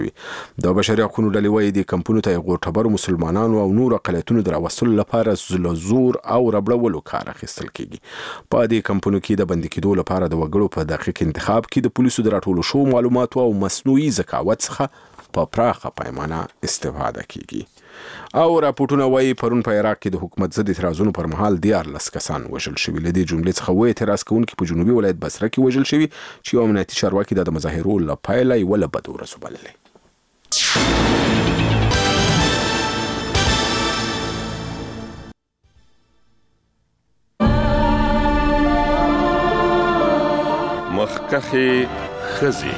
د بشري حقوقو ډلې وايي د کمپونو ته غوټبرو مسلمانانو او نور اقلیتونو د راوستلو لپاره زور او ربړولو کار اخیستل کیږي. په دې کمپونو کې د بندي کېدو لپاره د وګړو په دقیق انتخاب کې د پولیسو د راټولو شوو معلوماتو او مصنوعي ذکاوت څخه په پراخه پیمانه استفاده کیږي. او راپورټونه وايي پرون په عراق کې د حکومت ضد اعتراضونو پر مهال 14 کسان وژل شوي. له دې جملې څخه وایي اعتراض کوونکي په جنوبي ولایت بصره کې وژل شوي چې یو امنیتي چارواکي د مظاهرو له پیله یوه له بدو ورځو بللې. مخکخي خزي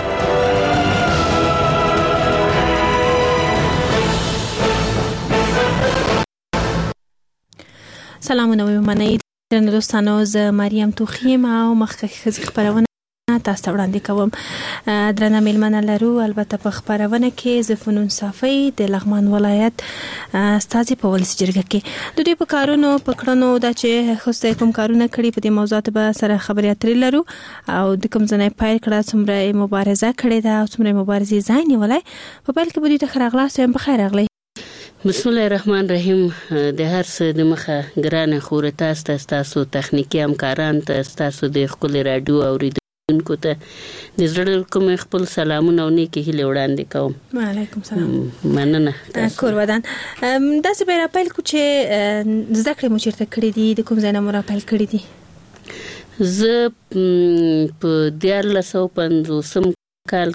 سلامونه ومنئ درنو دوستانو، زه مریم توخیم او مخکخي خزي خبرونه تاسو ته وړاندې کوم. درنه میلمنه لرو البته په خبرونه کې زه فنون صافی د لغمان ولایت استازي په ولسي جرګه کې د دې په کارونو په کړنو دا چې خوسته کوم کارونه کړي په دې موضوعات به سره خبرې اترې لرو او د کوم ځای پایل کړه څومره مبارزه کړې ده او څومره مبارزې ځای نیولای په پیل کې به دې ته خراغلاس یم. بخیر راغلی. بسم الله الرحمن الرحیم. د هر څه د مخه ګرانه خور تاسو تخنیکی همکاران تاسو د خپل رادیو اوریدونکو ته د زړه کوم خپل سلامونه او نیکی هیله وړاندې کوم. وعلیکم السلام. مننه. کور ودان دا څه به راپیل کو چې ذکر مو چیرته کړی دي د کوم ځای نه مو راپیل کړی دي؟ زه په 1950 کال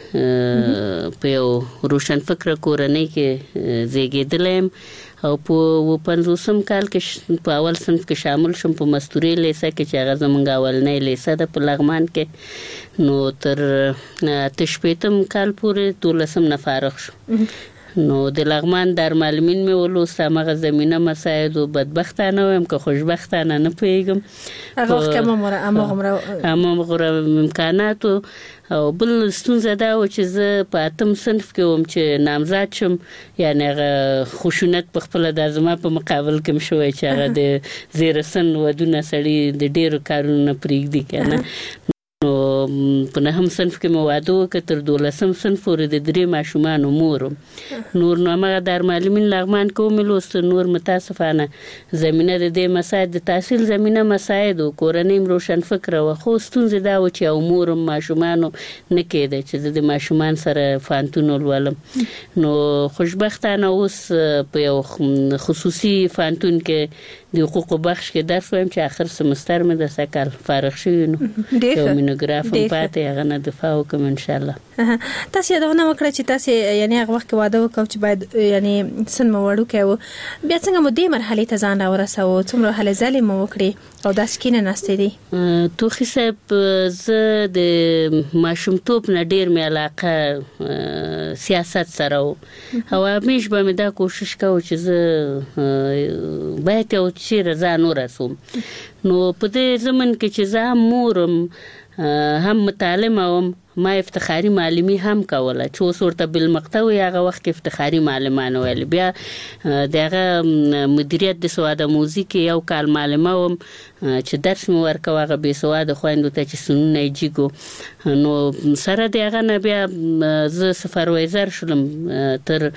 کې په یو روشن فکر کورنۍ کې زیږیدلم او په 50 کال کې په اول صنف کې شامل شوم په مستوري لیسه کې چې هغه زمونږ اولنۍ لیسه ده په لغمان کې. نو تر تشپیتم کال پورې 12 نه فارغ شو. نو د لغمان دارالمعلمین مې ولوست. هغه زمینه مساعد او بدبختانه ویم که خوشبختانه نه پوهیږم هغه کومه امغره امکاناتو. او بل ستونزه دا و چې زه په 8م صنف کې وم چې نامزد شم، یعنی هغه خشونت په خپل د زما په مقابل کې شوی چې هغه د زیر سن ودونه سړي د ډیرو کارونو نه پرېږدي کنه. نو په 9م صنف کې مو واده وکړ تر 12م صنف پورې د 3 ماشومانو مور. نور نو هغه دارالمعلمین لغمان کې وملوست. نور متاسفانه زمینه د دې مساعد د تحصیل زمینه مساعد او کورنۍ روشن فکر و خو ستونزې دا و چې او مور ماشومانو نه کېده چې د ماشومان سره فانتون ولولم. نو خوشبختانه اوس په یو خصوصي فانتون کې د حقوقو بخش کې درس وایم چې اخر سمستر مې د سکل فارغ شوی. نو مونوګراف هم پاتې هغه نه دفاع وکم ان شاء الله. تاسو یادونه وکړه چې تاسو یعنی هغه وخت واده وکړو چې باید یعنی سن مو وړو کې بیا څنګه مو دې مرحله ته ځان راورساو څومره هله ځلې مو وکړي او دا سکینه نستې دي؟ توخي صاحب زه د ماشومتوب نه ډیر مې علاقه سیاست سره او همیش به مې دا کوشش کوم چې زه باید یو چیرې ځان ورسوم. نو په دې زمن کې چې زه مورم هم متعلم وم ما افتخاری معلمی هم کوله چې اوس ورته بالمقتوی هغه وخت کې افتخاری معلمان ویل. بیا دغه مدیریت د سواد موزیک یو کال معلمه وم چې درس مې ورکوه هغه بې سواده خویندو ته چې سنونه یې جیګو. نو سره د هغه نه بیا زه سپروایزر شولم تر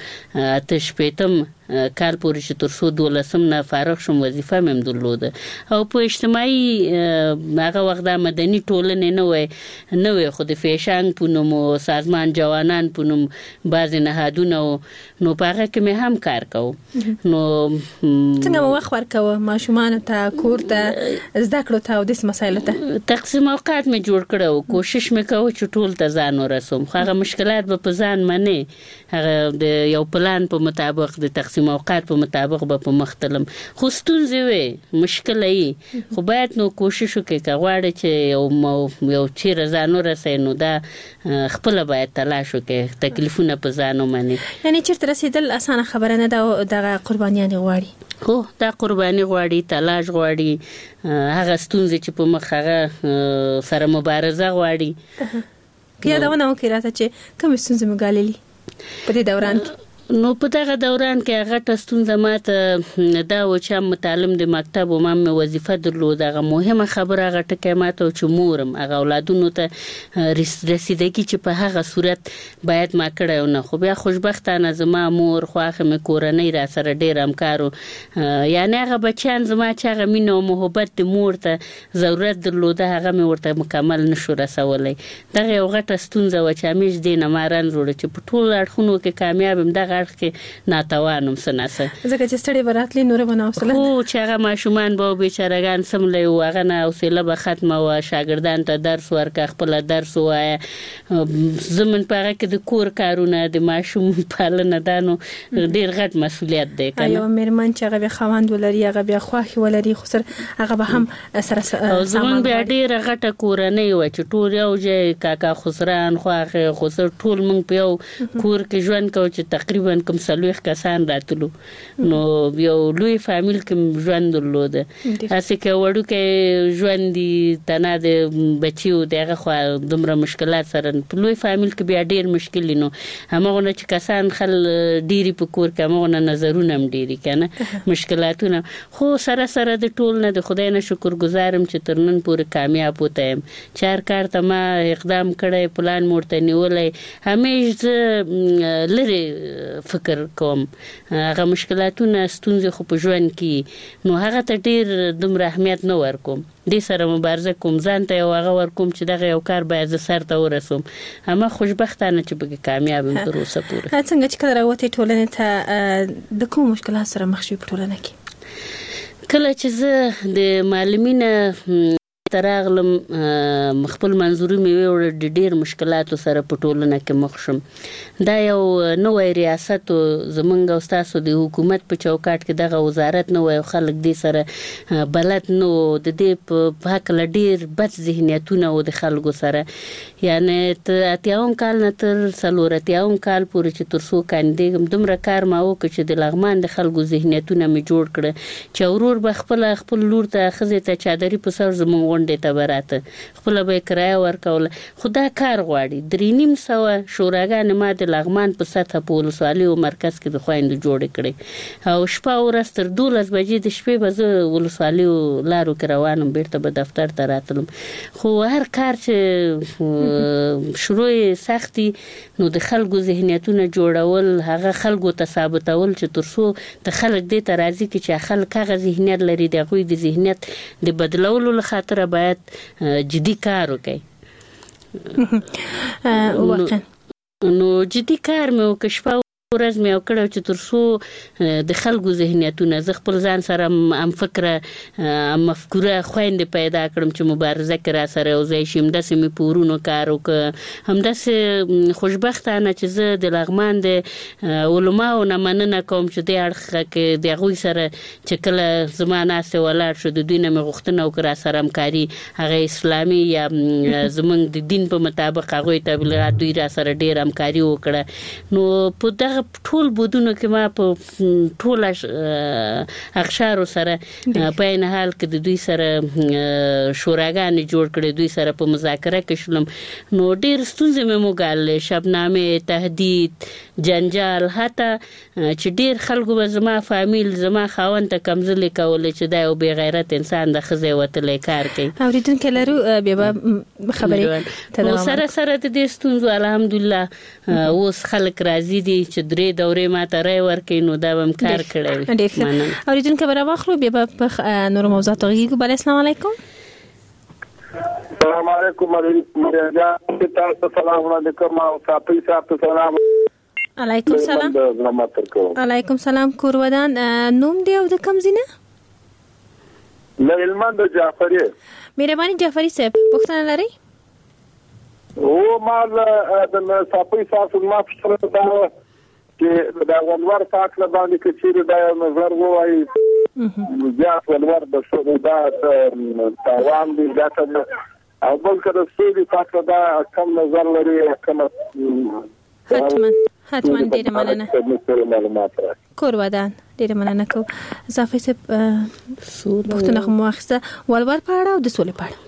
8 کال پورې چې تر 12 نه فارغ شوم. وظیفه مې درلوده او په اجتماعي هغه وخت د مدني ټولنې نه وي خو د فیشن په نوم سازمان جوانان په نوم بعضې نهادونه نو په هغه کې مې هم کار کوو. نو څنګه مو وخت ورکوه ماشومانو ته کور ته زده کړو ته او داسې مسایلو ته؟ تقسیم اوقات مې جوړ کړی او کوشش مې کوو چې ټول ته ځان ورسوم. خو هغه مشکلات به په ځان منې هغه د یو پلان په مطابق د تقسیم اوقات په مطابق به په مخ تلم. خو ستونزې وې مشکله یې خو باید نو کوشش وکړې که غواړې چې یو چیرې ځان ورسوي نو دا خپل باید تلاش وکړي تکلیفونه په ځان ومني. یعنی چیرته رسیدل اسانه خبره نه ده، دغه قربانیان غواړي. خو دا قرباني غواړي، تلاش غواړي، هغه ستونزې چې په مخ هغه سره مبارزه غواړي. یادونه وکړه راته چې کوم ستونزې مو ګاللې په دې دوران کې؟ نو په دغه دوران کې هغه ستونزه ماته دا و چې متعلم د مکتب او مم وظیفه درلود. هغه مهمه خبره هغه ټکی ماته چې مورم هغه اولادونو ته رسیدګي چې په هغه صورت باید ما کړی نه. خو بیا خوشبختانه زما مور خواخه مې کورنۍ را سره ډېر همکارو، یعنی هغه بچیان زما چې هغه مینه او محبت د مور ته ضرورت درلوده هغه مې ورته مکمل نشو رسولی. دغه یو غټه ستونزه و چې همیش دې نه ما رنځ وړه چې په ټولو اړخونو کې کامیاب یم، دغه اړخ کې ناتوانم څه نسه ځکه چې ستړي به راتلې نوره به نه حوصله خو چې هغه ماشومان به بیچارهګان سملی وو هغه نه حوصله به ختمه وه. شاګردان ته درس ورکه، خپله درس ووایه. زمون په هغه کې د کور کارونه د ماشوم پالنه دا نو ډېر غټ مسؤلیت دی که یو مېرمن چې هغه بیا خاوند ولري هغه بیا خوښې ولري خو سره هغه به هم سره زمون بیا ډېره غټه کورنۍ وه چې ټول یو ځای کاکا خسران خواښې خو سر ټول موږ په یو کور کې ژوند کوو چې تقریبا کوم 40 کسان راتلو. نو یو لوی فامیل کې ژوند درلوده. هسې که وړوکی ژوند دي تنه د بچیو دغه خوا دومره مشکلات سره په لوی فامیل کې بیا ډېر مشکل دي. نو همغونه چې کسان خل ډېري په کور کې همغونه نظرونه هم ډېري که نه مشکلاتونه. خو سره سره د ټول نه د خدای نه شکر ګزارم چې تر نن پورې کامیاب وته یم. چې هر کار ته ما اقدام کړی، پلان مورته نیولی. همیش زه لرې فکر کوم هغه مشکلاتونه ستونزې خو په ژوند کې نو هغه ته ډېر دومره اهمیت نه ورکوم. دې سره مبارزه کوم، ځان ته یو هغه ورکوم چې دغه یو کار باید زه سر ته ورسوم. اما خوشبختانه چې پکې کامیاب یم تر اوسه پورې. څنګه چې کله راوتې ټولنې ته د کوم مشکلات سره مخ شوې په ټولنه کې؟ کله چې زه د معلمینه تراغلم خپل منظوري مې وړ د ډېر مشکلاتو سره په ټولنه کې مخ شم. دا یو نوی ریاست زمونږ او ستاسو د حکومت په چوکاټ کې دغه وزارت نه وای او خلک دې سره بلد نو د دې په هکله ډېر بد ذهنیتونه و د خلکو سره. یعنی اتیاوم کال نه تر 40 کال پورې چې تر څو کاندېږم دومره کار ما وکړ چې د لغمان د خلکو ذهنیتونه مې جوړ کړه چې ورور به خپل لور ته ښځې ته چادري په سر زمونږ غونډې ته به راته، خپله به یې کرایه ورکوله. خو دا کار غواړي. 3.5 شوراګانې ما د لغمان په سطحه په ولسوالۍ او مرکز کې د خویندو جوړې کړې او شپه ورځ تر 12 بجې د شپې به زه ولسوالیو لارو کې روانم، بیرته به دفتر ته راتلم. خو هر کار چې شروع سختي نو د خلکو ذهنیتونه جوړول، هغه خلکو ته ثابتول چې تر څو د خلک دې ته راځي چې خلک هغه ذهنیت لري د هغوی د ذهنیت د بدلولو له خاطره باید جدي کار وکړي. نو جدي کار مې وکړ، شپه ورځ مې وکړه چې تر څو د خلکو ذهنیتونه زه خپل ځان سره هم فکره مفکوره خویندې پیدا کړم چې مبارزه کې را سره یو ځای شي. همداسې مې په ورونو کار وکړ. همداسې خوشبختانه چې زه د لغمان د علماو نه مننه کوم چې دې اړخ کې د هغوی سره چې کله زما ناستې ولاړ شو د دوی نه مې غوښتنه وکړه را سره همکاري، هغه اسلامي یا زمونږ د دین په مطابق هغوی تبلیغات دوی را سره ډېر همکاري وکړه. نو په دغه ټول بودونو کې ما په ټول اقشارو سره په عین حال کې د دوی سره شوراګانې جوړ کړې، دوی سره په مذاکره کې شلم. نو ډېر ستونزې مې وګاللې، شبنامې، تهدید، جنجال، حتی چې ډېر خلکو به زما فامیل زما خاوند ته کمزلې کولې چې دا یو بې غیرت انسان د ښځې وتلی کار کوي. اورېدونکي لرو بیا به خبرې سره سره د دې ستونزو الحمدلله اوس خلک راضي دي چې 3 دورې ما ته رای ورکړي نو دا به هم کار کړی وي. اورېدونکي به راواخلو بیا به په نورو موضوعاتو غږیږو. بله السلام علیکم. السلام علیکم تاسو سلام علیکم او صاحب صاحب سلام علیکم. سلام علیکم. سلام. کور ودان نوم دی او د کوم ځای نه؟ لهلمند جعفری. مهرباني جعفری صاحب پوښتنه لرئ؟ او مال د صاحب صاحب ما پوښتنه دا چې دا ولور پاک له باندې کې چیرې دا نظر وایي زیات ولور د شو دا تاوان دی دا او بل کله سړي پاک دا کم نظر لري کم حتما ډیره مننه. کور ودان ډیره مننه کو. اضافه سه پښتنه خو مؤاخذه ولور پاړه او د سولې پاړه.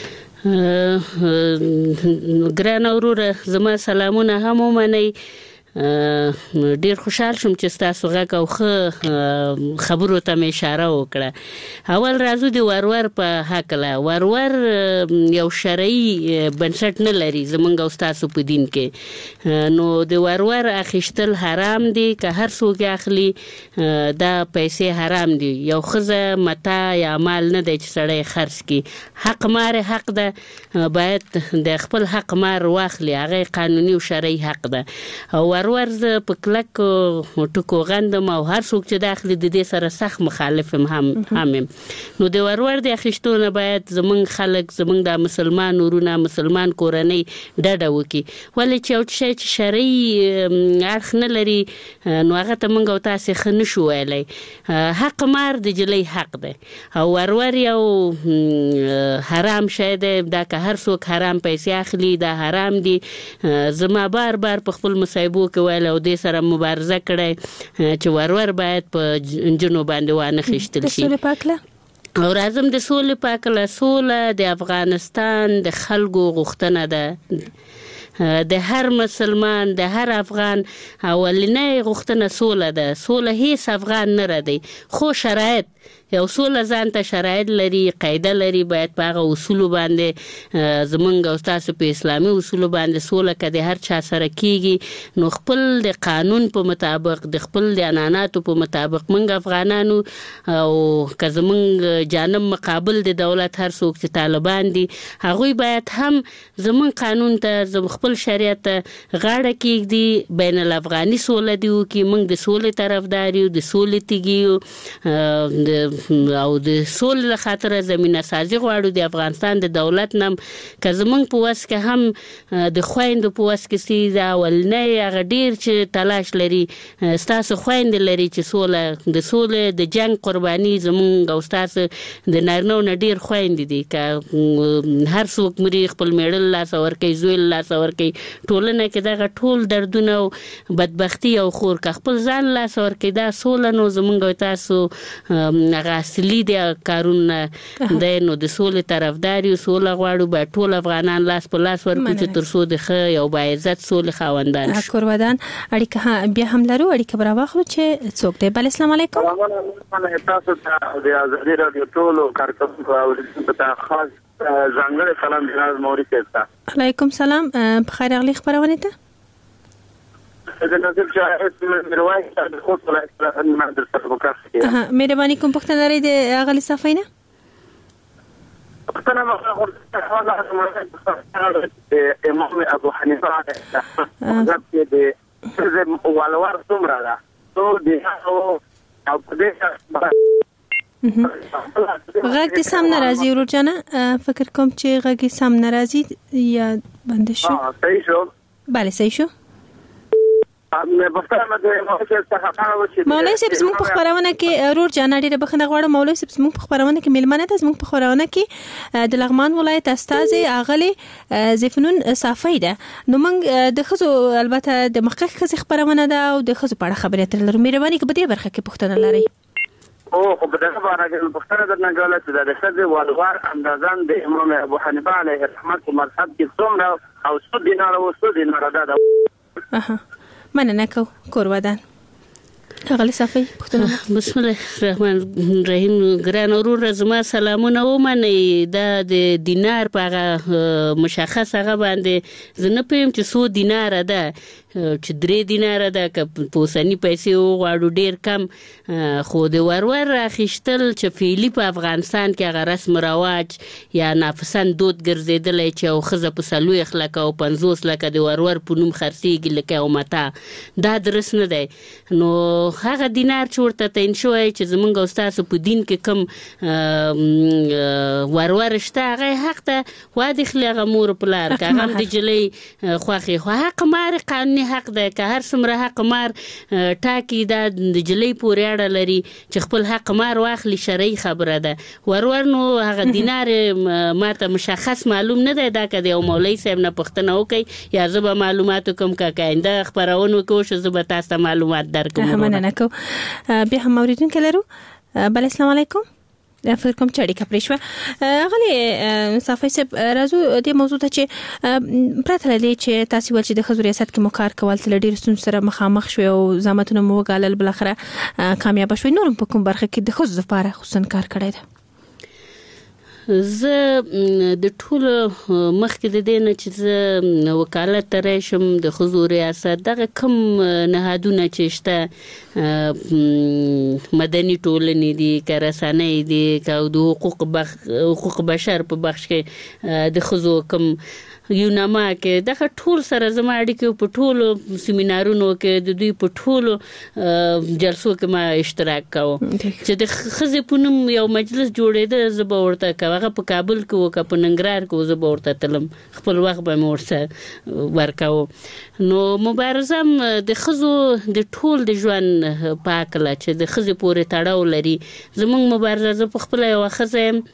ګران اوروره زما سلامونه هم ومنئ. ډیر خوشحال شوم چې تاسو غږ او خبرو ته مې اشاره وکړه. اول راځو د ورور په هکله. ورور یو شرعي بنسټ نه لري زمونږ او تاسو په دین کې، نو د ورور اخیستل حرام دي که هر څوک اخلي دا پیسې حرام دي. یو ښځه متاع یا مال نه دی چې سړی خرڅ کړي. حق مار حق ده، باید د خپل حق مار واخلي، هغه قانوني او شرعي حق ده. او ورور زه په کلک ټکو غندم او هر څوک چې داخلي د دې سره سخت مخالف هم. نو د ورور د اخیستو نه باید زمونږ خلک، زمونږ د مسلمان ورونه، مسلمان کورنۍ ډډه وکړي. ولې چې یو شی چې شرعي اړخ نه لري نو هغه ته موږ او تاسې ښه نه شو ویلی. حق مار د جلۍ حق دی او ورور یو حرام شی دی. دا که هر څوک حرام پیسې اخلي دا حرام دي. زما بار بار په خپل مصاحبو کې ویل او دې سره مبارزه کړی چې ورور باید په نجونو باندې وانه خیشتل شي. او راځم د سولې په هکله. سوله د افغانستان د خلکو غوښتنه ده، د هر مسلمان، د هر افغان اولنۍ غوښتنه سوله ده. سوله هیڅ افغان نه ردی، خو شرایط یو سوله ځان ته شرایط لري، قاعده لري. باید په هغه اصولو باندې زمونږ او تاسو په اسلامي اصولو باندې سوله که د هر چا سره کیږي نو خپل د قانون په مطابق، د خپل د عنعناتو په مطابق موږ افغانانو او که زمونږ جانب مقابل د دولت هر څوک چې طالبان دي هغوی باید هم زمونږ قانون ته، خپل شریعت ته غاړه کیږدي، بین الافغاني سوله دی وکړي. موږ د سولې طرفدار یو، د سولې تیږي یو او د سولې له خاطره زمینه سازي غواړو. د افغانستان د دولت نم که زمونږ په وس کې هم د خویندو په وس کې سي دا اولنۍ هغه ډیر چې تلاش لري، ستاسو خویندې لري چې سوله، د سولې د جنگ قرباني زمونږ او ستاسو د نارینهو نه ډیر خویندې دي. که هر څوک مري خپل میړه لاس ورکوي، زوی لاس ورکوي، ټولنه کې دغه ټول دردونه او بدبختي او خور که خپل ځان لاس ورکوي دا سوله نو زمونږ او تاسو هغه اصلي د کارونه دی. نو د سولې طرفدار یو، سوله غواړو، باید ټول افغانان لاس په لاس ورکړو چې تر څو د ښه یو باعزت سولې خاوندان شو. کورودان اړیکه بیا هم لرو، اړیکه به راواخلو چې څوک دی. بل السلام علیکم. تاسو ته د ازادي راډیو ټولو کارکونکو او ته خاص ځانګړی سلام جناب موري ته. علیکم سلام. بخیر اغلی خبرونه ته مهرباني کوم پښتنه لري د اغلی صفینه امام ابو حنیفه مذهب کې د ولور څومره ده تو د او په غږ دې سم ناراضي ورجانه فکر کوم چې غږ سم ناراضي یا بند شو. صحیح شو. بله صحیح شو. مولوی صاحب زموږ په خبرونه کې رور جانا ډیره بخنه غواړم. مولوی صاحب زموږ په خبرونه کې ملمنه ته زموږ په خبرونه کې د لغمان ولایت استاذ اغلی زفنون صافی ده. نو موږ د خزو البته د مخکښ خزي خبرونه ده او د خزو په اړه خبرې اترې لرو. مهرباني کې په دې برخه کې پوښتنه لري. او خو په دغه اړه کې پوښتنه درنه کوله چې د خزي ولور اندازان د امام ابو حنیفه علیه الرحمت په مذهب کې څومره او 100 دینار او 100 دینار ده. مننه کو کورودان اغلی صافی پښتنه. بسم الله الرحمن الرحیم. ګران ورور زما سلامونه ومنئ. دا د دینار په هغه مشخص هغه باندې زه نه پوهیم چې 100 دینار ده چې 3 دینار ده که په اوسني پیسې وغواړو ډیر کم. خو د ورور اخیستل چې فعلي په افغانستان کې هغه رسم رواج یا ناپسند دود ګرځېدلی چې یو ښځه په 40 لکه او 50 لکه د ورور په نوم خرڅېږي لکه یو متاع، دا درست نه دی. نو هغه دینار چې ورته تعین شوی چې زمونږ او ستاسو په دین کې کوم ورور شته هغه حق ته وادخلي هغه مور پلار که هغه هم د جلۍ خوښې. خو حق مار قانوني حق دی که هر څومره حق مار ټاکي دا د جلۍ پورې اړه لري چې خپل حق مار واخلي، شرعي خبره ده. ورور نو هغه دینار ماته مشخص معلوم نه دی. دا که د یو مولوي صاحب نه پوښتنه وکړئ یا زه به معلومات وکړم که آینده خپرونه وکړو زه به تاسو ته معلومات درکړم. مننه کو. بیا هم اوریدونکي لرو. بل السلام علیکم. فکر کوم چې اړیکه پرې شوه. غلې صافي صاحب راځو دې موضوع ته چې پرته له دې چې تاسو ول چې د ښځو ریاست کې مو کار کول تل ډېر ستونزو سره مخامخ شوي او زحمتونه مو وګالل بل اخره کامیاب شوي، نور په کوم برخه کې د ښځو لپاره خصوصا کار کړی دی؟ زه د ټولو مخکې د دې نه چې زه وکالت ته راشم د ښځو ریاست دغه کم نهادونه چې شته مدني ټولنې دي که رسنۍ دي که د حقوق بشر په بخش کې د ښځو کم یونما کې دغه ټول سره زما اړیکې په ټولو سیمینارونو کې د دوی په ټولو جلسو کې ما اشتراک کاوه چې د ښځې په نوم یو مجلس جوړېده زه به ورته که هغه په کابل کې و که په ننګرهار کې و زه به ورته تلم، خپل وخت به مې ورسره ورکاوه. نو مبارزه د ښځو د ټول د ژوند په هکله چې د ښځې پورې تړاو لري. زموږ مبارزه زه په خپله یوه ښځه یم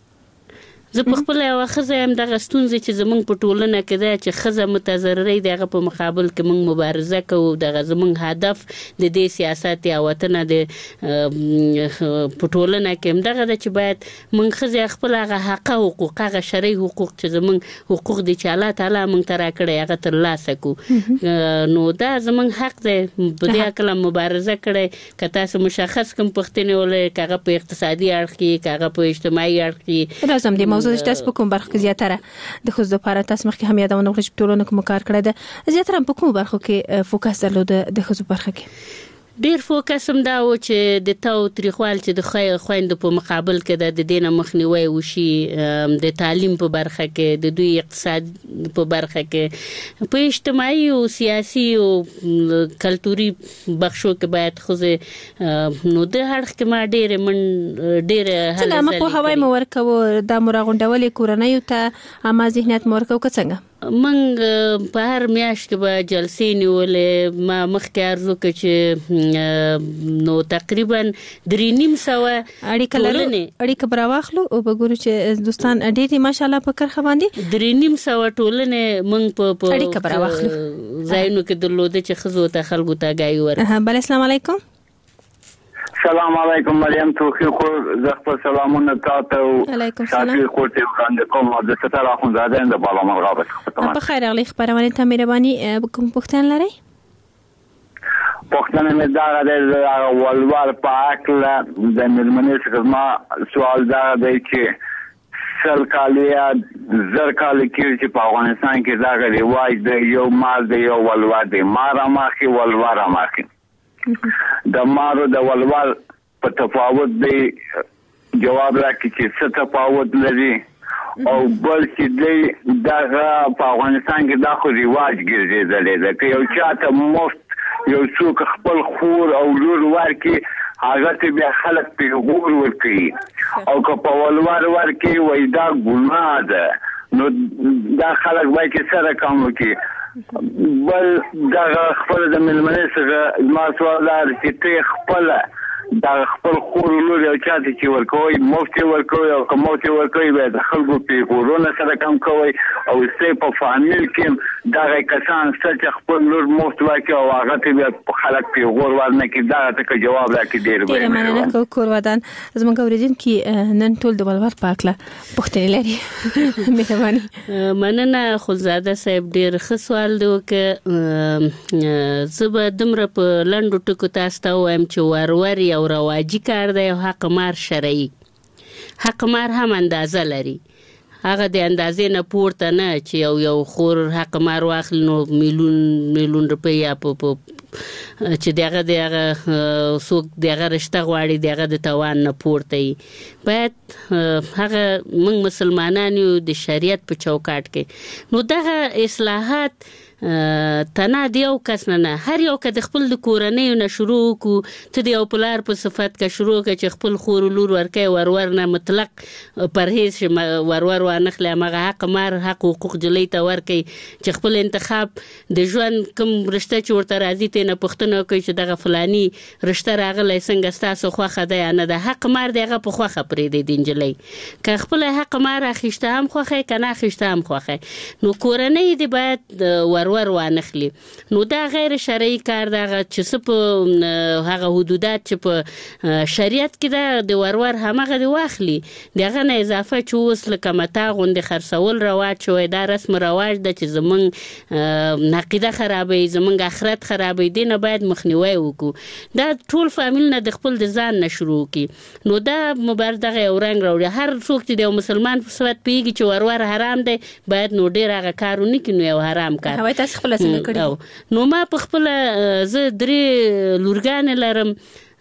دغه ستونزې چې زموږ په ټولنه کې ده چې ښځه متضررې د هغه په مقابل کې موږ مبارزه کوو. دغه زموږ هدف د دې سیاست یا وطن د په ټولنه کې همدغه ده چې باید موږ ښځې خپل هغه حق حقوق، هغه شرعي حقوق چې زموږ حقوق دي چې الله تعالی موږ ته راکړی هغه ترلاسه کړو. نو دا زموږ حق دی. په دې هکله مبارزه کړی که تاسو مشخص کوم پوښتنې ولرئ که هغه په اقتصادي اړخ کې که هغه په اجتماعي اړخ کې موضوع چې په کوم برخه کې زیاتره د ښځو لپاره تاسو مخکې هم یادونه وکړه چې په ټولنه کې مو کار کړی ده، زیاتره په کوم برخو کې فوکس درلود د ښځو برخه کې؟ ډیر فوکس هم دا و چې د تاو تریخوال چې د خویندو په مقابل کې د دې نه مخنیوی وشي، د تعلیم په برخه کې، د دوی اقتصاد په برخه کې، په اجتماعي او سیاسي او کلتوري بخشو کې باید ښځې نو د اړخ کې ما ډېر څنګه ما په هوای مو ورکوو دا مو راغونډولې کورنیو ته عامه ذهنیت مو ورکوو که څنګه؟ منګ په هر میاشت کې به جلسې نیولې. ما مخکې عرض وکړ چې نو تقریبا 350 اړیکه به راواخلو او به ګورو چې دوستان ډېرې ماشاءالله په کرښه باندې 350 ټولنې موږ په اړیکه به راواخلو ځایونو کې درلوده چې ښځو ته خلکو ته آګاهي ورکړي. بله السلام علیکم. سلام علیکم مریم توفیق خور زه خپل سلامونه تاسو علیکم السلام شاکر خور ته وړاندې کوم د ستاره اخوندزاده د بالا مرغاب څخه. په خیر اغلی خبرونه ته مهرباني کوم پوښتنه لرئ؟ پوښتنه مې دا ده ولور په اکله د مېرمنې څخه ما سوال دا دی چې سل کالیا زر کال کې چې په افغانستان کې دا رواج دی یو مال دی یو ولور دی، مار ماخي ولور ماخي. د مارو د ولور په تفاوت دی جواب راکړي چې څه تفاوت لري او بل چې دی دغه په افغانستان کې دا خو رواج ګرځېدلی ده که یو چاته مفت یو څوک خپل خور او لور ورکړي هغه ته بیا خلک پیغور ورکوي او که په ولور ورکړي وایي دا ګناه ده نو دا خلک باید چې سره کم وکړي. بل دغه خپل د مېلمنې څخه زما سوال دا چې ته خپله دغه خپل خور لور یو چاته چې ورکوئ مفت یې ورکوئ او که مفت یې ورکوئ باید د خلکو پیغورونه سره کم کوئ او ستاسې په فامیل کې دغه کسان شته چې خپل لور مفت ورکړي او هغه ته بیا خلک پیغور ورنه کړي. دغه ته که جواب راکړي ډېر مننه کوو. کور ودان زموږ اورېدونکي نن ټول د ولور په هکله پوښتنې لري. مهرباني. مننه خلزاده صاحب ډېر ښه سوال دی وکړه. زه به دومره په لنډو ټکو تاسو ته ووایم چې ورور یو رواجي کار دی او حق مار شرعي. حق مار هم اندازه لري، هغه د اندازې نه پورته نه چې یو خور حق مار واخلي نو میلیون روپۍ یا په چې دغه څوک دغه رشته غواړي دغه د توان نه پورته وي. باید هغه موږ مسلمانان یو د شریعت په چوکاټ کې نو دغه اصلاحات تنه د یو کس نه هر یو که د خپل د کورنیو نه شروع وکړو. ته د یو پلار په صفت که شروع کړه چې خپل خور لور ورکوي ورور نه مطلق پرهیز شي ورور وانخلي همغه حق مار حق حقوق جلۍ ته ورکوي چې خپل انتخاب د ژوند کوم رشته چې ورته راځي ته نه پوښتنه کوي چې دغه فلاني رشته راغلی څنګه ستاسو خوښه ده یا نه ده. حق مار د هغه په خوښه پرېږدي د نجلۍ که خپل حق مار اخیسته هم خوښی که نه اخیسته هم خوښی. نو کورنۍ دې باید ورور ورور وانخلي. نو دا غیر شرعي کار دا چې څه په هغه حدودات چې په شریعت کې د ورور همغه دی واخلي دغه نه اضافه چې اوس لکه متا غوندې خرڅول رواج شوی دا رسم رواج ده چې زمونږ عقیده خرابوي زمونږ آخرت خرابوي دې نه باید مخنیوی وکړو. دا ټول فامیل نه د خپل د ځان نه شروع کړي. نو دا مبارز دغه یو رنګ راوړي. هر څوک چې د یو مسلمان په صفت پوهېږي چې ورور حرام دی باید نو ډېر هغه کار ونه کړي نو یو حرام کار. هوای تاسو خپله څنګه کړي؟ نو ما په خپله زه 3 لورګانې لرم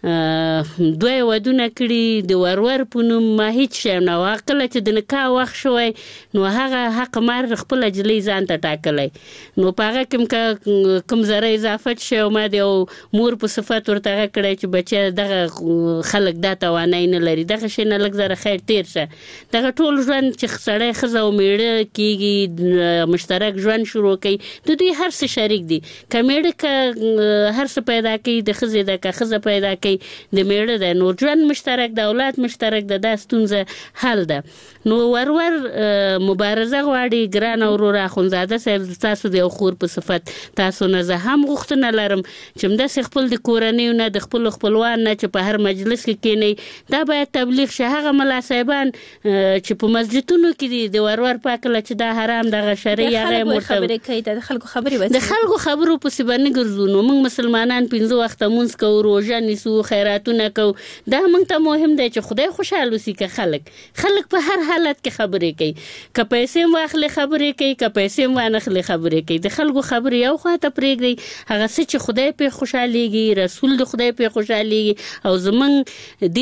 2 ودونه کړي د ورور په نوم ما هیڅ شی نه و. کله چې د نکاح وخت شوی نو هغه حق مار خپله جلۍ ځان ته ټاکلی نو په هغه کې کوم ذره اضافه شی او ما د مور په صفت ورته هغه کړی چې بچه دغه خلک دا توانای نه لري دغه شی نه لږ ذره خیر تیر شه. دغه ټول ژوند چې سړی ښځه او میړه کېږي مشترک ژوند شروع کوي د دوی هر څه شریک دي. که میړه که هر څه پیدا کوي د ښځې ده که ښځه پیدا کوي د میړه ده نو ژوند مشترک د اولاد مشترک ده دا ستونزه حل ده. نو ورور مبارزه غواړي. ګران اورور اخونزاده صاحب تاسو د یو خور په صفت تاسو نه زه هم غوښتنه لرم چې همداسې خپل د کورنیو نه د خپلو خپلوان نه چې په هر مجلس کې کښېنئ دا باید تبلیغ شي. هغه ملا صاحبان چې په مسجدونو کې دي د ورور پاکله چې دا حرام دغه شرعي هغه خبرې کوي د خلکو خبرې د خلکو خبرو پسې به نه ګرځو. نو موږ مسلمانان 5 وخته مونځ کوو روژه نیسو خیراتونه کو دا موږ ته مهم دی چې خدای خوشحال وسي. که خلک په هر حالت کې خبرې کوي که پیسې واخلي خبرې کوي که پیسې وانخلي خبرې کوي د خلکو خبرې یو خواته پرېږدي. هغه څه چې خدای پې خوشحالېږي رسول د خدای پې خوشحالېږي او زمونږ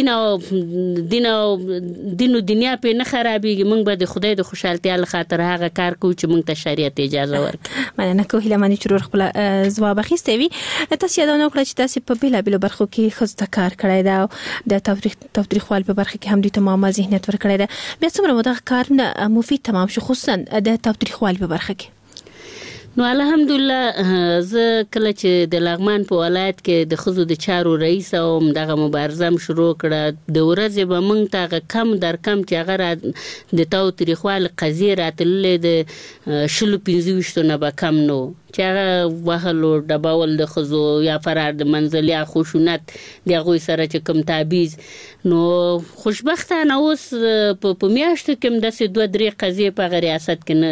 دین او دنیا پې نه خرابېږي. موږ به د خدای د خوشحالتیا له خاطر هغه کار کوو چې موږ ته شریعت اجازه ورکړي. مننه کوم هیله مندي چې ورور خپل ځواب اخیستی وي. تاسو یادونه وکړه چې تاسو په بیلابیلو برخو کې ښځو ته کار کړی ده او د تاوتریخوالي په برخه کې هم دوی ته معما ذهنیت ورکړی ده. بیا څومره مو دغه کارونه مفید تمام شو خصوصا د تاوتریخوالي په برخه کې؟ نو الحمدلله زه کله چې د لغمان په ولایت کې د ښځو د چارو رئیس او دغه مبارزه هم شروع کړه د ورځې به موږ ته هغه کم در کم چې هغه د تاوتریخوالي قضیې راتللې د 25 نه به کم نو چې هغه وهلو ډبول د ښځو یا فرار د منزل یا خشونت د هغوی سره چې کوم تعبیز. نو خوشبختانه اوس په میاشتو کې هم داسې 2-3 قضیې په هغه ریاست کې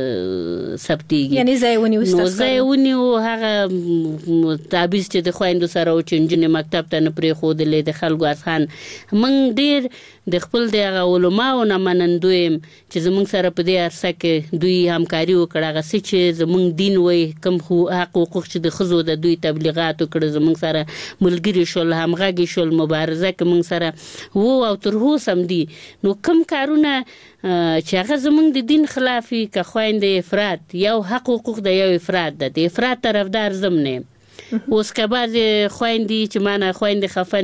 نه ثبتېږي. یعنې ځای ونیو نو ځای ونیو هغه تعبیز چې د خویندو سره و چې نجونې مکتب ته نه پرېښودلې د خلکو اذهان. موږ ډېر د خپل د هغه علماو نه منندوی یم چې زموږ سره په دې عرصه کې دوی همکاري وکړه. هغه څه چې زموږ دین وایي کوم حق حقوق چې د ښځو د دوی تبلیغات وکړه زموږ سره ملګري شول همغږي شول مبارزه کې موږ سره وو او تر اوسه هم دي. نو کوم کارونه چې هغه زموږ د دین خلاف وي که خویندې افراط یو حق حقوق د یو افراط ده د افراط طرفدار زم نه یم. اوس که بعضې خویندې چې مانه خویندې خفه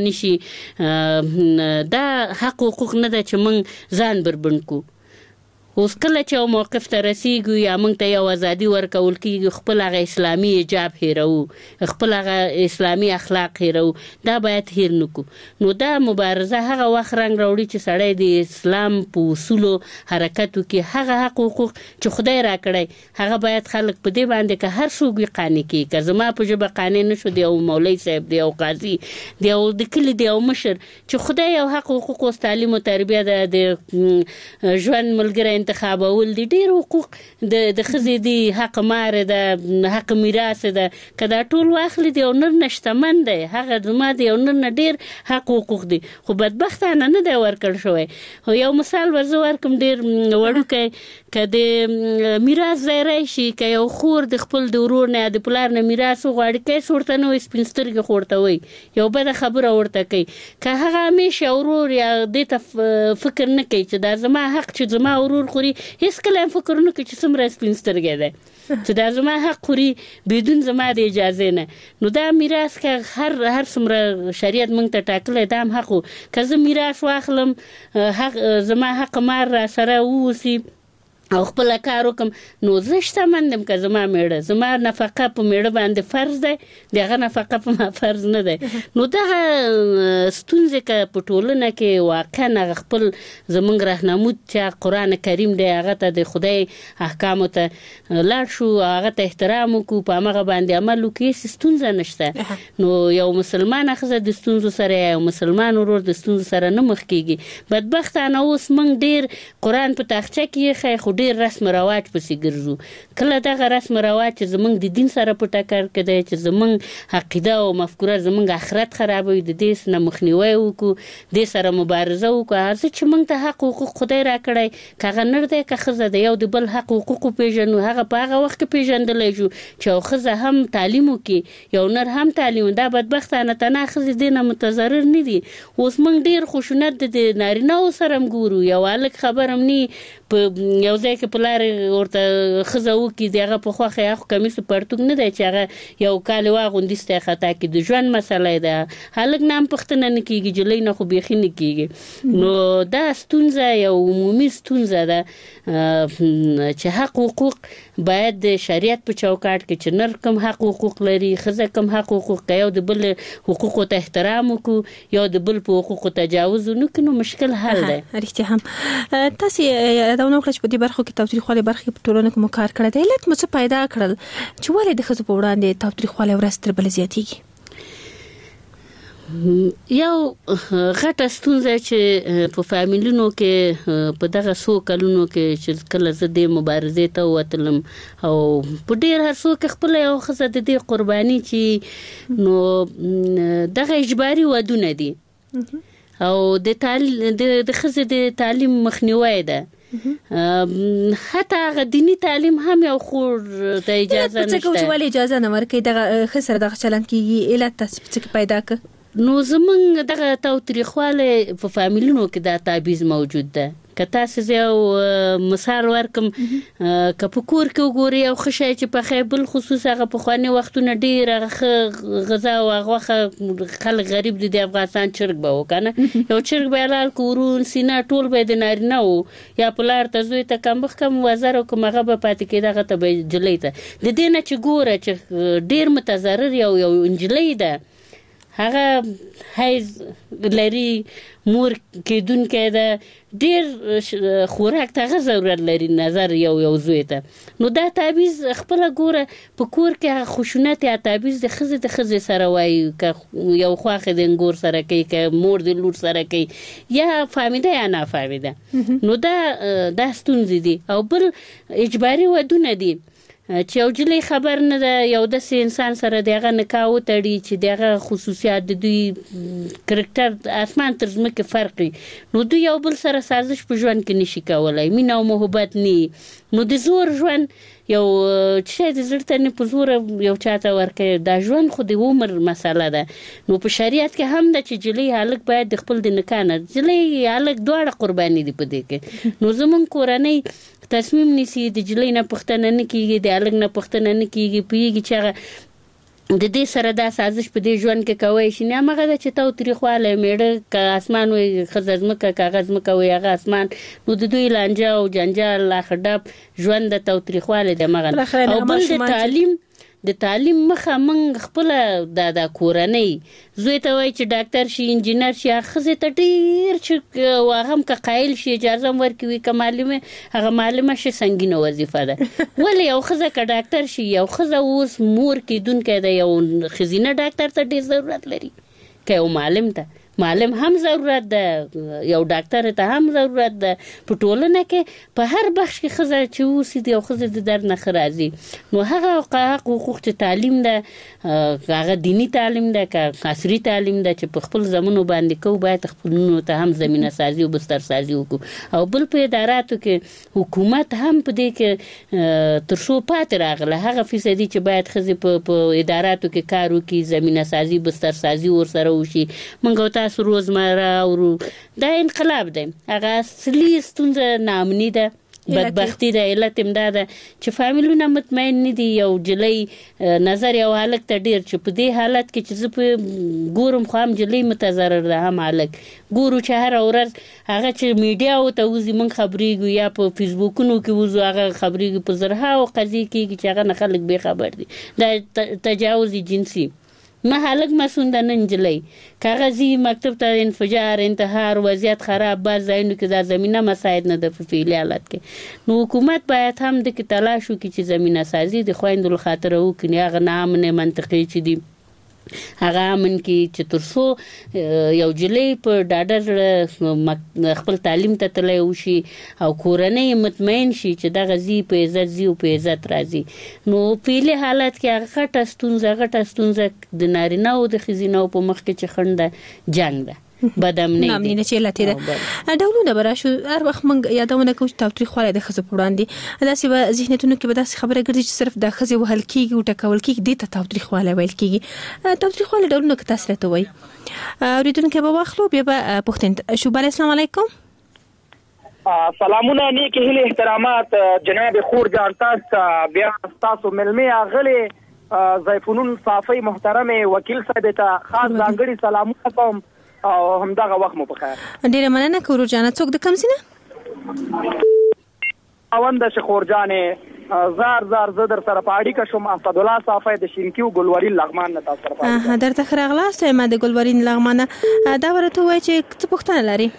نشي دا حق حقوق نه ده چې موږ ځان بربند کو. اوس کله چې یو موقف ته رسیږو یا موږ ته یو ازادي ورکول کېږي خپل هغه اسلامي حجاب هیرو خپل هغه اسلامي اخلاق هیرو دا باید هیر نه کو. نو دا مبارزه هغه وخت رنګ راوړي چې سړی د اسلام په اصولو حرکت وکړي. هغه حق حقوق چې خدای راکړی هغه باید خلک په دې باندې که هر څوک وي قانع کړي. که زما په ژبه قانع نه شو د یو مولوي صاحب د یو قاضي د یو د کلي د یو مشر چې خدای یو حق حقوق اوس تعلیم او تربیه د ژوند ملګری انتخابول دي ډېر حقوق د ښځې دي حق مار ده حق میراث ده. که دا ټول واخلي د یو نر نه شتمن دی هغه زما د یو نر نه ډېر حق حقوق دي خو بدبختانه نه دی ورکړ شوی. یو مثال به زه ورکړم ډېر وړوکی. که د میراث ځای راشي که یو خور د خپل د ورور نه یا د پلار نه میراث وغواړي کیس ورته نه وایي سپین سترګې خو ورته وایي یو بده خبره ورته کوي. که هغه همیشه ورور یا دې ته فکر نه کوي چې دا زما حق چې زما ورور خوري هیڅکله هم فکر نه کوي چې څومره سپین سترګی دی چې دا زما حق خوري بدون زما د اجازې نه. نو دا میراث که هر څومره شریعت موږ ته ټاکلی دا هم حق و. که زه میراث واخلم زما حق مار را سره ووسي او خپل کار وکم نو زه شتمندم که زما میړه زما نفقه په میړه باندې فرض دی دغه نفقه په ما فرض نه دی نو دغه ستونزې که په ټولنه کې واقعا خپل زمونږ رهنمود چې قرآن کریم دی هغه ته د خدای احکامو ته لاړ شو هغه ته احترام وکړو په همغه باندې عمل وکړو هېڅ ستونزه نشته نو یو مسلمانه ښځه د ستونزو سره یو مسلمان ورور د ستونزو سره نه مخ کېږي بدبختانه اوس موږ ډېر قرآن په تاخچه کې ایښی خو ډېر رسم رواج پسې ګرځو کله دغه رسم رواج چې زمونږ د دین سره په ټکر کې دی چې زمونږ عقیده او مفکوره زمونږ آخرت خرابوي د دې نه مخنیوی وکړو دې سره مبارزه وکړو هغه چې موږ ته حق حقوق خدای راکړی که هغه نر دی که ښځه دی یو د بل حق حقوق وپېژنو هغه په هغه وخت کې پېژندلی شو چې یو ښځه هم تعلیم وکړي یو نر هم تعلیم دا بدبختانه تنها ښځې دې نه متضرر نه دي اوس موږ ډېر خشونت د نارینهو سره هم ګورو یو هلک خبر هم نه په یو ځای کې په لارې ورته ښځه وکړي د هغه په خوښه یا خو کمیس پرتوګ نه دی چې هغه یو کال واغوندي ستی خطا کړي د ژوند مسله ده هلک نه هم پوښتنه نه کېږي جلۍ نه خو بیخي نه کېږي نو دا ستونزه یو عمومي ستونزه ده چې حق حقوق باید د شریعت په چوکاټ کې چې نر کم حق حقوق لري ښځه کم حق حقوق که یو د بل حقوقو ته احترام وکړو یو د بل په حقوقو تجاوز ونه کړو نو مشکل حل دی رښتیا هم تاسې دا ونه وکړه چې په دې برخو کې تاوتریخوالي برخه کې په ټولنه کې مو کار کړی دی علت مو څه پیدا کړل چې ولې د ښځو په وړاندې تاوتریخوالی ورځ تر بلې زیاتېږي یو غټه ستونزه چې په فامیلونو کې په دغه څو کلونو کې چې کله زه دې مبارزې ته ووتلم او په ډېر هر څو کې خپله یو ښځه د دې قرباني چې نو دغه اجباري ودونه دي او د ښځې د تعلیم مخنیوی ده حتی هغه دینی تعلیم هم یو خور ته اجازه نشته څه کوي ولې اجازه نه ورکوي دغه ښه سره دغه چلند کېږي علت تاسې په څه کې پیدا کړ نو زمونږ دغه تاوتریخوالی په فامیلونو کې دا تابعیض موجود ده که تاسې زه یو مثال ورکم که په کور کې وګورئ یو ښه شی چې پخی بل خصوص هغه پخواني وختونه ډېر هغه ښه غذا او هغه غوښه خلک غریب دي د افغانستان چرګ به و که نه یو چرګ به یې لال که ورون سینه ټول به یې د نارینه و یا پلار ته زوی ته کمبخت کم وزر او کوم هغه به پاتې کېده هغه ته به جلۍ ته د دې نه چې ګوره چې ډېر متضرر یو نجلۍ ده هغه حیض لري مور کېدونکی ده ډېر خوراک ته هغه ضرورت لري نظر یو زوی ته نو دا تابعیض خپله ګوره په کور کې هغه خشونت یا تابعیض د ښځې سره وایي که یو خواښې د انګور سره کوي که مور د لور سره کوي یا فامیده یا نافامیده نو دا ستونزې دي او بل اجباري ودونه دي چې یو جلۍ خبر نه ده یو داسې انسان سره د هغه نکاح وتړي چې د هغه خصوصیات د دوی کرکټر اسمان تر ځمکې فرق وي نو دوی یو بل سره سازش په ژوند کې نشي کولی مینه او محبت نه نو د زور ژوند یو چې د زړه ته نه په زوره یو چاته ورکوي دا ژوند خو د عمر مسله ده نو په شریعت کې هم ده چې جلۍ هلک باید د خپل د نکاح نه جلۍ هلک دواړه قرباني دي په دې کې نو زموږ کورنۍ تصمیم نیسي د جلۍ نه پوښتنه نه کېږي د هلک نه پوښتنه نه کېږي پوهېږي چې هغه د دې سره دا سازش په دې ژوند کې کوی شي نه همغه ده چې تاوتریخوالی میړه که اسمان وایي ښځه ځمکه که هغه ځمکه وایي هغه اسمان نو د دوی لانجه او جنجال لاښه ډب ژوند د تاوتریخوالی د همغه او بل د تعلیم مخه موږ خپله دا کورنۍ زوی ته وایي چې ډاکټر شي انجینر شي هغه ښځې ته ډېر چې هغه هم که قایل شي اجازه هم ورکوي که معلمه هغه معلمه شي سنګینه وظیفه ده ولې یو ښځه که ډاکټر شي یو ښځه اوس مور کېدونکی ده یو ښځینه ډاکټر ته ډېر ضرورت لري که یو معلم هم ضرورت ده یو ډاکټر ته هم ضرورت ده په ټولنه کې په هر بخش کې ښځه چې اوسي د یو ښځې د درد نه ښه راځي نو هغه حق حقوق چې تعلیم ده هغه دینی تعلیم ده که عصري تعلیم ده چې په خپل زمونو باندې کوو باید خپلونو ته هم زمینه سازي او بستر سازي وکړو او بل په اداراتو کې حکومت هم په دې کې تر څو پاتې راغله هغه فیصدي چې باید ښځې په اداراتو کې کار وکړي زمینه سازي بستر سازي ورسره وشي موږ روزمره او دا انقلاب دی هغه اصلي ستونزه ناامني ده بدبختی د علت هم دا ده چې فامیلونه مطمئن نه دي. یو جلی نظر یو هلک ته ډیر چې په دې حالت کې چې زه په ګورم خو هم جلی متضرر ده هم هلک ګورو چې هر ورځ هغه چې میډیا او ته وزي موږ خبرېږو یا په فیسبوکونو کې وزو هغه خبرېږو په زرهاو قضیې کېږي چې هغه نه خلک بې خبر دي. دا تجاوز جنسي ما هلک مسون ده نن جلی کاغذي مکتب ته انفجار انتحار وضعیت خراب بعض ځایونو کې دا زمینه مساعد نه ده په فعلي حالت کې. نو حکومت باید هم د کې تلاش وکړي چې زمینه سازي د خویندو له خاطره وکړي هغه نامنې منطقي چې دي هغه امن کې چې تر څو یو جلی په ډاډه زړه خپل تعلیم ته تللی وشي او کورنۍ مطمئن شي چې دغه ځي په عزت ځي او په عزت راځي. نو فعلي حالت کې هغه غټه ستونزه د نارینه او د ښځینه په مخ کې چې خنډه جنګ ده بدامنۍ نامنینه چې لته ده ډولونه براشو هر وخت موږ یادونه کوو چې تاوتریخوالی د ښځو په وړاندې داسې به ذهنیتونو کې به داسې خبره ګرځي چې صرف د ښځې وهل کېږي او ټکول کېږي دې ته تاوتریخوالی ویل کېږي. تاوتریخوالی ډولونه که تاسو راته وایي اورېدونکی به واخلو بیا به پوښتنې شوباله السلام علیکم. سلامونه نیک هیله احترامات جناب خور جان تاسو بیا تاسو ملمه اغلی زیفونون صافی محترم وکیل صاحب ته خاص ځانګړي سلامونه کوم او همدغه وخت مو په خیر. ډیره مننه کورو جانه څوک د کوم سینه اوند شخور جانې زار زه در سره پاړی کا شوم اسد الله صافی د شینکیو ګلورین لغمان نه تاسو سره پاړی درته خراغلاست ما د ګلورین لغمان دا ورته وای چې څه پوښتنه لري.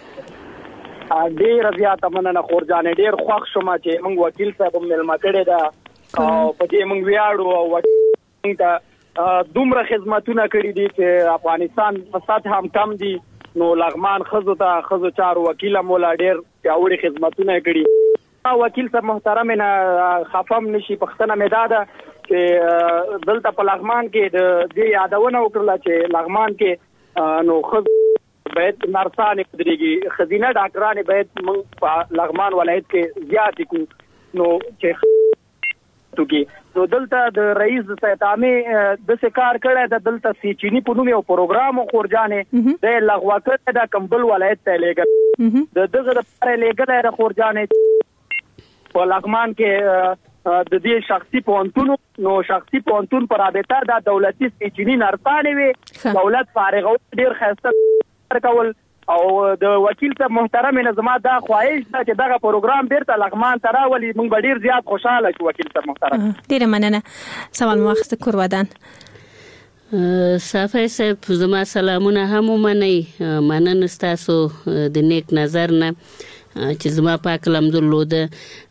ډیر زیاته مننه خور جانې ډیر خوښ شوم چې موږ وکیل صاحب ملما کړی دا او په دې موږ ویاړو او وکیل دومره خدمتونه کړی دي چې افغانستان په سطح هم کم دي. نو لغمان خزو چارو وکیل مولا ډیر پیاوړي خدمتونه کړی. وکیل صاحب محترم نه خفم نشي پښتنه مداده چې دلته په لغمان کې د دې یادونه وکړه چې لغمان کې نو خز باید نرسانه درېږي خزینه ډاکټرانه باید موږ په لغمان ولایت کې زیات کو نو چې توګي نو دلته د رئیس سیتامه د سکار کړه د دلته سیچینی په نوم یو پروګرام خورجانې د لغوا کړه د کمبل ولایت ته لګل د دغه لپاره لګل د خورجانې په لغمان کې د دې شخصي پونتون پر رابطه د دولتي سیچینی نرسانه وي دولت فارغ او ډیر خسته کول او د وکیل صاحب محترم نظام دا خواهش ده چې دغه پروګرام بیرته لغمان ته راولي موږ به ډیر زیات خوشاله شو. وکیل صاحب محترم ډیره مننه سوال مو واخیسته کورودان صافی صاحب زما سلامونه هم ومنئ مننه ستاسو د نیک نظر نه چې زما پاک لم درلوده.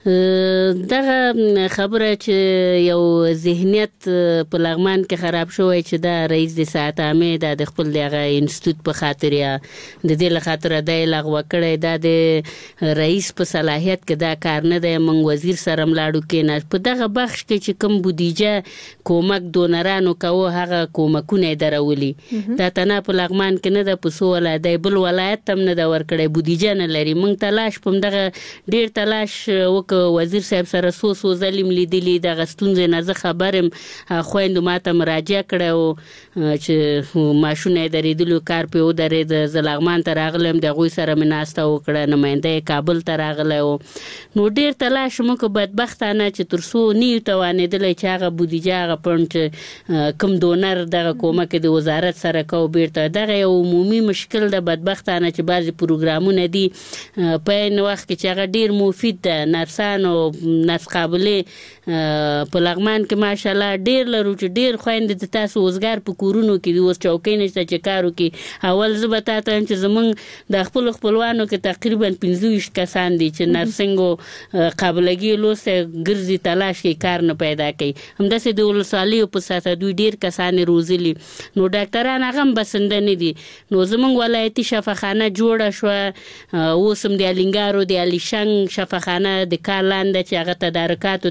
دغه خبره چې یو ذهنیت په لغمان کې خراب شوی چې دا رئیس د ساعت عامه د خپل دغه انسټیټیوټ په خاطر یا د دې له خاطر د لغوه کړی دا د رئیس په صلاحیت کې دا کار نه دی. موږ وزیر سره ملاړو کې نه په دغه بخش کې چې کوم بودیجه کومک دونرانو کوو هغه کومکونه درولي دا تنه په لغمان کې نه ده په سو ولایت بل ولایت تم نه دا ورکړی بودیجه نه لري. موږ تلاش پم دغه ډیر تلاش وک وزیر صاحب سره سو ظلم لیدلی د غستونځ نه زه خبرم خويندو ماته مراجعه کړو چې ماشونه درېدلو کار په و درې د زلغمان ته راغلم د غوي سره مناسته وکړه نماینده کابل ته راغله نو ډیر تلاش مو بدبختانه چې ترسو نیو توانېدل چې هغه بودیجه هغه پونټ کم دونر دغه کومک د وزارت سره کو بیرته دغه عمومي مشکل د بدبختانه چې بعضی پروګرامونه دي په نو وخت کې چې هغه ډیر مفید ده نرسانو نس قابلې په لغمان کې ماشاءالله ډیر لرو چې ډیر خويند د تاسو وزګار په کورونو کې دی اوس چوکۍ نشته چې کارو کې اول زبتا ته چې زمونږ د خپلوانو کې تقریبا 25 کسان دي چې نرسنګو قابلګي لوسه ګرځي تلاش کې کار نه پیدا کوي همداسې د ولسوالیو په ساته دوی ډیر کسان روزلي نو ډاکټران هغه بسند نه دي نو زمونږ ولایتي شفاخانه جوړه شو اوسم د الینګارو د الیشنګ شفاخانه د کارلاند چې هغه تدارکات او تزیپ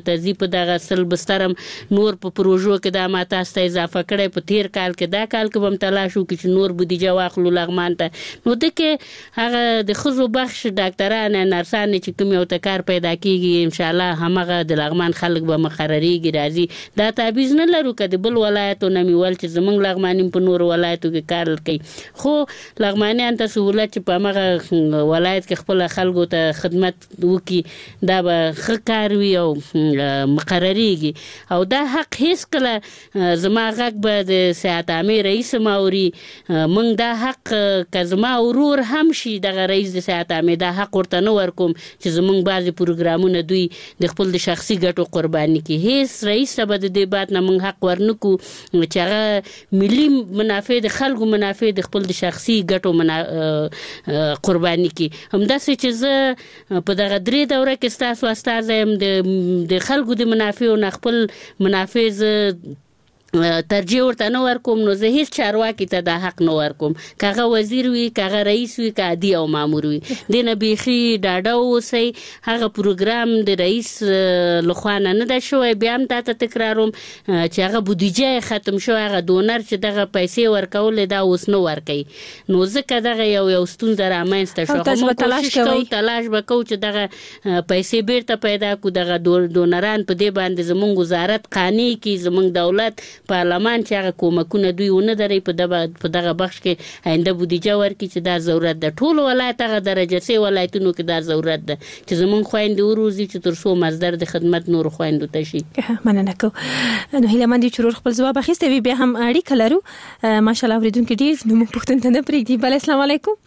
په دغه سل بسترم نور په پروژو کې دا ما تاسو ته اضافه کړی په تیر کال کې دا کال کې هم تلاش وکړي چې نور بودیجه واخلو لغمان ته نو د کې هغه د ښځو بخش ډاکټران نرسان چې کوم یو ته کار پیدا کیږي ان شاء الله همغه د لغمان خلک به مقرریږي راځي دا تعویض نه لرو که د بل ولایتو نه مې ول چې زمونږ لغمانیم په نورو ولایتو کې کار کوي خو لغمانیان ته سهولت چې په همغه ولایت کې خپل خلکو ته خدمت وکړي دا به ښه کار وي او مقرریږي او دا حق هیڅ کله زما غږ به د صحت عامې رئیس ماوري موږ دا حق که زما ورور هم شي دغه رئیس د صحت عامې دا حق ورته نه ورکوم چې زموږ بعضې پروګرامونه دوی د خپل د شخصي ګټو قرباني کړي هیڅ رئیس ته به د دې بات نه موږ حق ورنکو چې هغه ملي منافع د خلکو منافع د خپل د شخصي ګټو قرباني کړي همداسې چې زه په دغه 3 دوره کې ستاسو استازی یم د خلکو د منافعو نه خپل منافع ترجیح ورته نه ورکوم نو زه هیڅ چارواکي ته دا حق نه ورکوم که هغه وزیر وي که هغه رئیس وي که عادي او مامور وي دې نه بیخي ډاډه واوسئ هغه پروګرام د رئیس لخوا نه ده شوی بیا هم تا ته تکراروم چې هغه بودیجه ختم شو هغه ډونر چې دغه پیسې ورکولې دا اوس نه ورکوي نو ځکه دغه یو ستونزه رامنځته شو خو موږ کوشش کوو تلاش به کوو چې دغه پیسې بیرته پیدا کړو دغه ډونران په دې باندې زموږ وزارت قانع کړي زموږ دولت پارلمان چې هغه کومکونه دوی ونه دري په دغه بخش کې آینده بودیجه ورکړي چې دا ضرورت ده ټول ولایت هغه درجه سي ولایتونو کې دا ضرورت ده چې زموږ خويندې وروزي چې تر څو مصدر د خدمت نور خويندو ته شي مننه کو نو هیله مندي چې خپل ځواب اخیسته وي بیا هم اړیکه لرو ماشاءالله اوریدونکو ډیر نو موږ پوښتنه نه پرېږدي بل السلام علیکم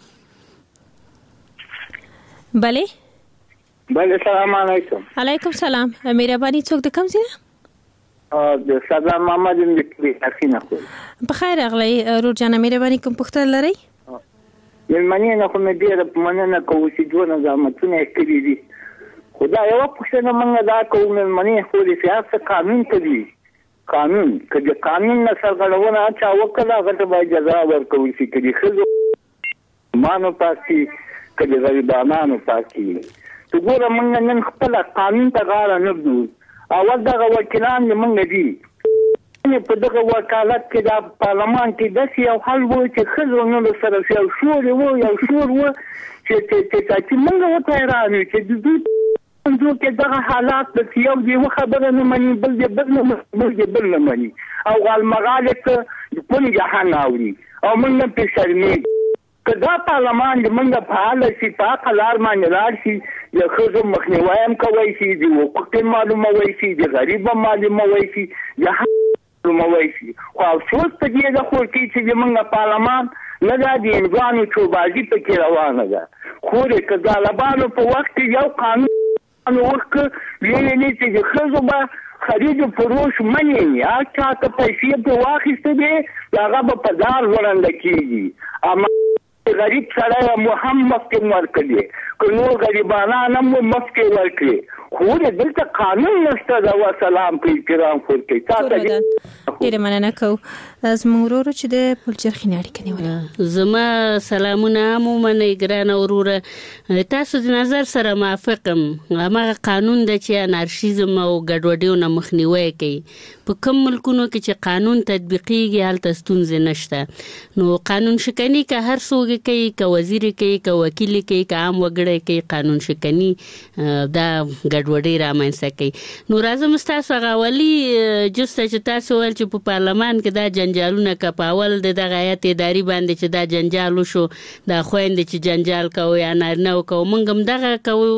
بله السلام علیکم علیکم السلام مهرباني څوک د کوم ځای د سلام محمد د حسینه خو په خیر اغلی رور جان مهرباني کوم پوښتنه لري یمنی نه کوم ډیر مننه کوم چې دوه نظامتونه کړی دي خدای یو پوښتنه موږ دا کوم یمنی خو د سیاست قانون کوي قانون کله قانون نه سرغړونه چا وکړه هغه به جزا ورکوي چې کله خزو مانو پاتې کله غریبانو پاتې تو ګوره موږ نن خپل قانون ته غاړه نه ږدو اول دغه وکیلان موږ دي په دغه وکالت کې د پارلمان کې داسې یو حل و چې ښځو نه سره یو شور و چې موږ ورته حیران یو چې د دوی کې دغه حالات د یو دی خبره نه مني بل نه مني او غالمغالک په جهان اوري او موږ په شرمېږو که دا پارلمان د موږ فعال شي په قلار باندې لاړ شي د ښځو مخنیوی هم کوی شي د حقوق معلوموي شي د غریب معلوموي شي د معلوموي شي خو افسوس په دې ده خو چې د موږ پارلمان نه دا د انګوانو چوبازي پکې روانه ده خو د طالبانو په وخت کې یو قانون وکړ ویلي چې د ښځو به خرید فروش منی یا چاته پیسې په واخیسته دي هغه به په دار ورنده کیږي اما غریب سره هم مفکې ورکړي که نور غریبانان هم مفکې ورکړي خو دلته قانون نشته دا وسلام په احترام ورکړي تاسو ډیره مننه کوم زموږ ورور چې د پلچرخي اړیکه نیولې زما سلامونه عموما ګرانه وروره تاسو د نظر سره موافقم هغه قانون د چې انارشیزم او ګډوډیو نه مخنیوي کوي په کوم ملکونو کې چې قانون تطبیقیږي هلته ستونزې نشته نو قانون شکنی که هر څوک کوي که وزیر کوي که وکیل کوي که عام وګړی کوي قانون شکنی دا ګډوډي رامنځته کوي نو راځم تاسو غوالي جسته چې تاسو ول چې په پارلمان کې دا جنجالونه کپاول د دغه هیئت اداري باندې چې دا جنجال شو دا خويندې چې جنجال کوي یا نارینه کوي موږ هم دغه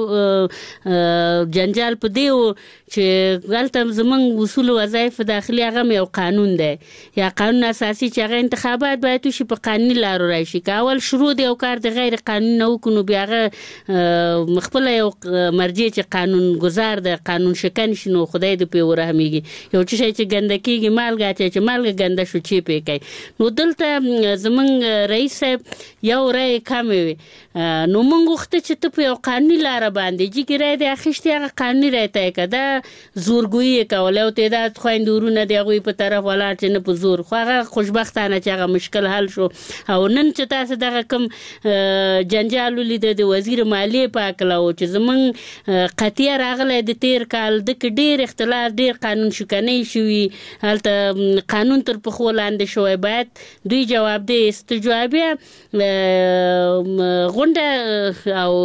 کوو جنجال په دیو چې غلطه زمونږ اصول وظایف داخلي هغه یو قانون دی یا قانون اساسي چې هغه انتخابات باید شي په قانوني لارو راشي کاول شروع دی او کار د غیر قانوني نه وکړو بیا هغه خپل یو مرجع چې قانون گزار د قانون شکن شنو خدای دې په ورحمېږي یو چې ګندکیږي مالګه چې مالګه ګنده شو چې پې کوي نو دلته زمونږ رئیس صاحب یو رای کم وي نو موږ وخته چې ته په یو قانوني لاره باندې چې رای د اخیشتي هغه قانوني رای ته کده زورګویي کوله او تعداد خويندې ورونه دی هغوی په طرف ولاړ چې نه په زور خو هغه خوشبختانه چې هغه مشکل حل شو او نن چې تاسو دغه کوم جنجال ولید د وزیر مالیې په اکله او چې زمونږ قطعي راغلی د تیر کال د ډېر اختلاف ډېر قانون شکنۍ شوي هلته قانون تر پښو لاندې شوی باید دوی جواب دی استجوابیه غونډه او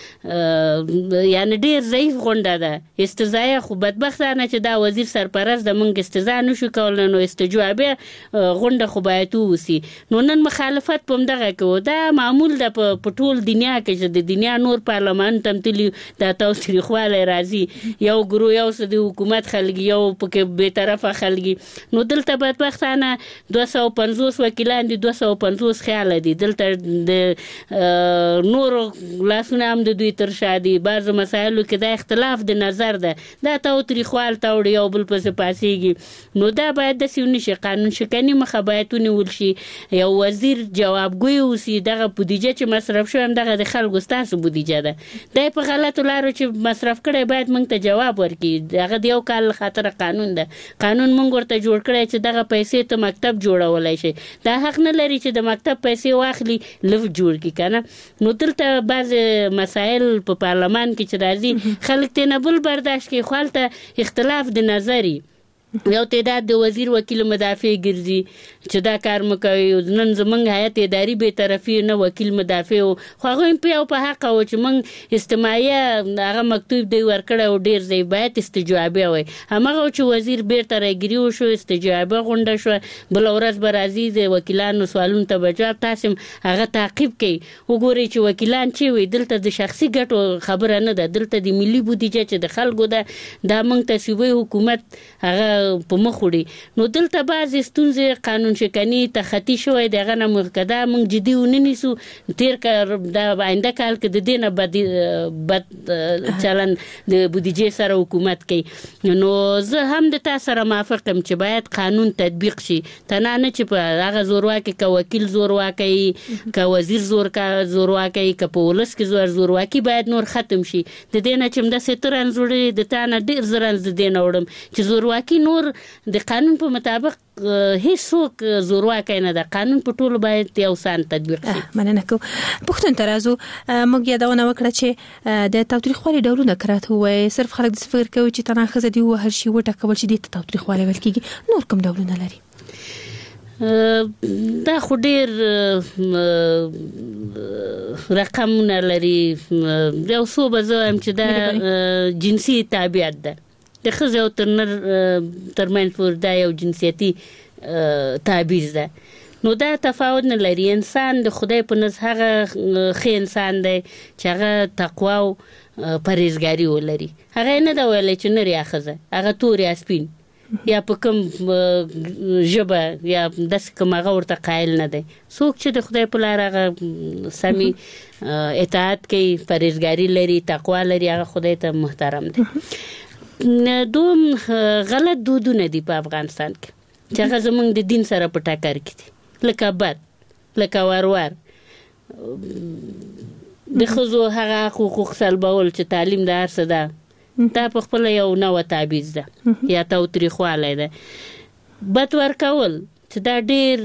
یعنی ډېر ضعیف غونډه ده استزایه خو بدبختانه چې دا وزیر سرپرست د موږ استزا نشو کولی نو استجوابیه غونډه خو باید ووسي نو نن مخالفت په همدغه کې و دا معمول ده په ټول دنیا کې چې د دنیا نور پارلمان ته هم تلي دا تاوتریخوالی راځي یو ګروه یو څه د حکومت خلک یو پکې بېطرفه خلک نو دلته بدبختانه 250 وکیلان دي 250 خیاله دي دلته د نورو لاسونه هم د دوی تر شا دي بعضو مسایلو کې دا اختلاف د نظر ده دا تاوتریخوال تاوړي یو بل پسې پاسېږي نو دا باید داسې ونشي قانون شکني مخه باید ونیول شي یو وزیر جوابګوی اوسي دغه بودیجه چې مصرف شوی همدغه د خلکو ستاسو بودیجه ده دی په غلطو لارو چې مصرف کړی باید موږ ته جواب ورکړي هغه د یو کال خاطره قانون ده قانون موږ ورته جوړ کړی چې دغه پیسې ته مکتب جوړولی شي دا حق نه لري چې د مکتب پیسې واخلي لفټ جوړ کړي که نه نو دلته بعض مسایل په پارلمان کې چې راځي خلک ترې نه بل برداشت کوي خو هلته اختلاف د نظري یو تعداد د وزیر وکیل مدافع ګرځي چې دا کار مو کوي نن زموږ هیئت اداري بېطرفي نه وکیل مدافع و خو هغوی هم په یو په حقه و چې موږ استماعیه هغه مکتوب دی ورکړی و ډېر ځای باید استجوابیه وی همغه چې وزیر بېرته راګیري وشو استجوابیه غونډه شوه بله ورځ به راځي د وکیلانو سوالونو ته به جواب تاسې هم هغه تعقیب کوي وګورئ چې وکیلان چې وي دلته د شخصي ګټو خبره نه ده دلته د ملي بودیجه چې د خلکو ده دا موږ ته صوبې حکومت هغه په مخ وړي نو دلته بعضې ستونزې قانون شکني تخطي شوی د هغه نه که دا موږ جدي ونه نیسو تېر کال دا آینده کال کې د دې نه بد چلن د بودیجې سره حکومت کوي نو زه هم د تا سره موافق یم چې باید قانون تطبیق شي تنها نه چې په هغه زورواکي که وکیل زورواکي که وزیر زورواکي که په ولس کې زورواکي باید نور ختم شي د دې نه چې همداسې ته رنځ وړې د تا نه ډېر زه رنځ د دې نه وړم چې زورواکي نور د قانون په مطابق هیڅوک زورواکی نه ده قانون په ټولو باید یو شان تطبیق شي مننه کوم پوښتنې ته راځو موږ یادونه وکړه چې د تاوتریخوالي ډولونه که راته ووایې صرف خلک داسې فکر کوي چې تنها ښځه دې ووهل شي وټکول شي دې ته تاوتریخوالی ویل کېږي نور کوم ډولونه لري دا خو ډېر رقمونه لري یو څو به زه وایم چې دا جنسي تابعیت ده د ښځې او ترمنځ پورې دا یو جنسیتي تعبیز ده نو دا تفاوت نه لري انسان د خدای په نزد هغه ښه انسان دی چې هغه تقوا او پرهیزګاري ولري هغه نه ده ویلی چې نر یا ښځه هغه تور یا سپین یا په کوم ژبه یا داسې کوم هغه ورته قایل نه دی څوک چې د خدای په لار هغه سمې اطاعت کوي پرهیزګاري لري تقوا لري هغه خدای ته محترم دی دوم غلط دودونه دي په افغانستان کې چې هغه زموږ د دین سره په ټکر کې دي لکه بد لکه وروار د ښځو هغه حقوق سلبول چې تعلیم د هر څه ده دا په خپله یو نوه تعبیز ده یا تاوتریخوالی ده بد ورکول چې دا ډېر